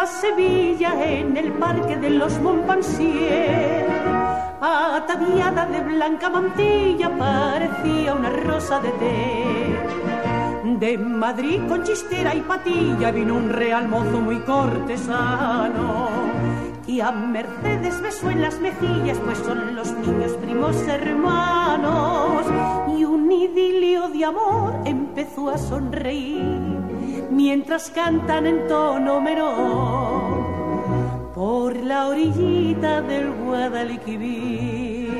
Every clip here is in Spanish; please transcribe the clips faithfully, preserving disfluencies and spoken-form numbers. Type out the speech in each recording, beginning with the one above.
Sevilla en el parque de los Montpensier. Ataviada de blanca mantilla parecía una rosa de té. De Madrid con chistera y patilla vino un real mozo muy cortesano, y a Mercedes besó en las mejillas, pues son los niños primos hermanos. Y un idilio de amor empezó a sonreír mientras cantan en tono menor por la orillita del Guadalquivir.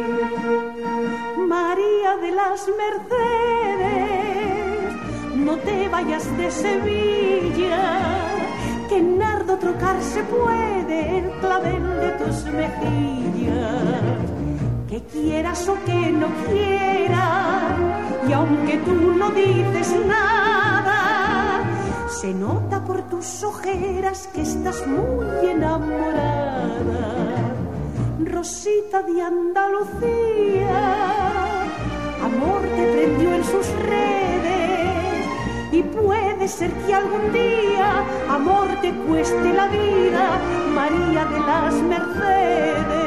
María de las Mercedes, no te vayas de Sevilla, que en nardo trocarse puede el clavel de tus mejillas. Que quieras o que no quieras, y aunque tú no dices nada, se nota por tus ojeras que estás muy enamorada. Rosita de Andalucía, amor te prendió en sus redes, y puede ser que algún día amor te cueste la vida, María de las Mercedes.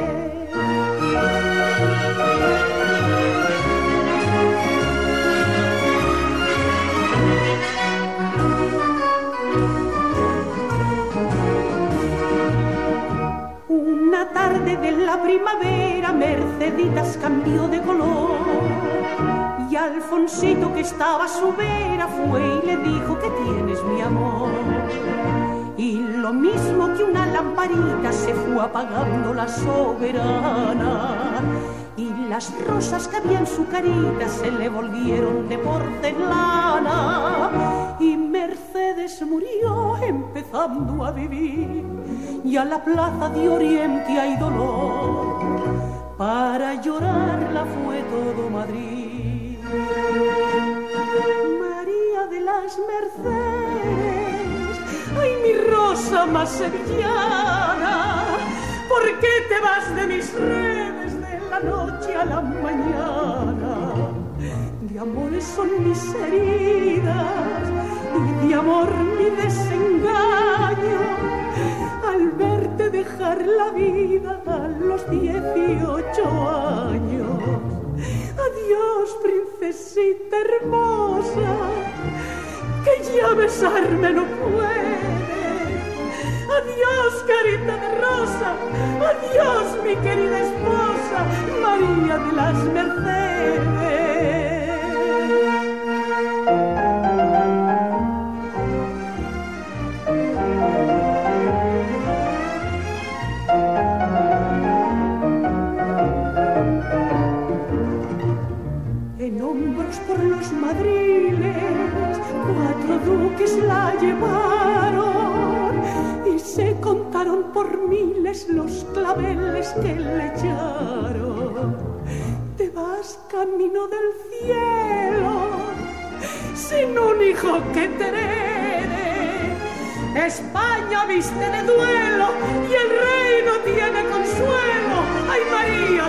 Una tarde de la primavera Merceditas cambió de color, y Alfonsito, que estaba a su vera, fue y le dijo: ¿qué tienes, mi amor? Y lo mismo que una lamparita se fue apagando la soberana, y las rosas que había en su carita se le volvieron de porcelana. Y Mercedes murió empezando a vivir, y a la plaza de Oriente hay dolor, para llorarla fue todo Madrid. María de las Mercedes, ay, mi rosa más sevillana, ¿por qué te vas de mis redes de la noche a la mañana? De amores son mis heridas y de amor mi desengaño, al verte dejar la vida a los dieciocho años. Adiós, princesita hermosa, que ya besarme no puede. Adiós, carita de rosa, adiós, mi querida esposa, María de las Mercedes. En hombros por los madriles cuatro duques la llevaron, y se contaron por miles los claveles que le echaron. Te vas camino del cielo sin un hijo que te herede. España viste de duelo y el rey no tiene consuelo. Ay, María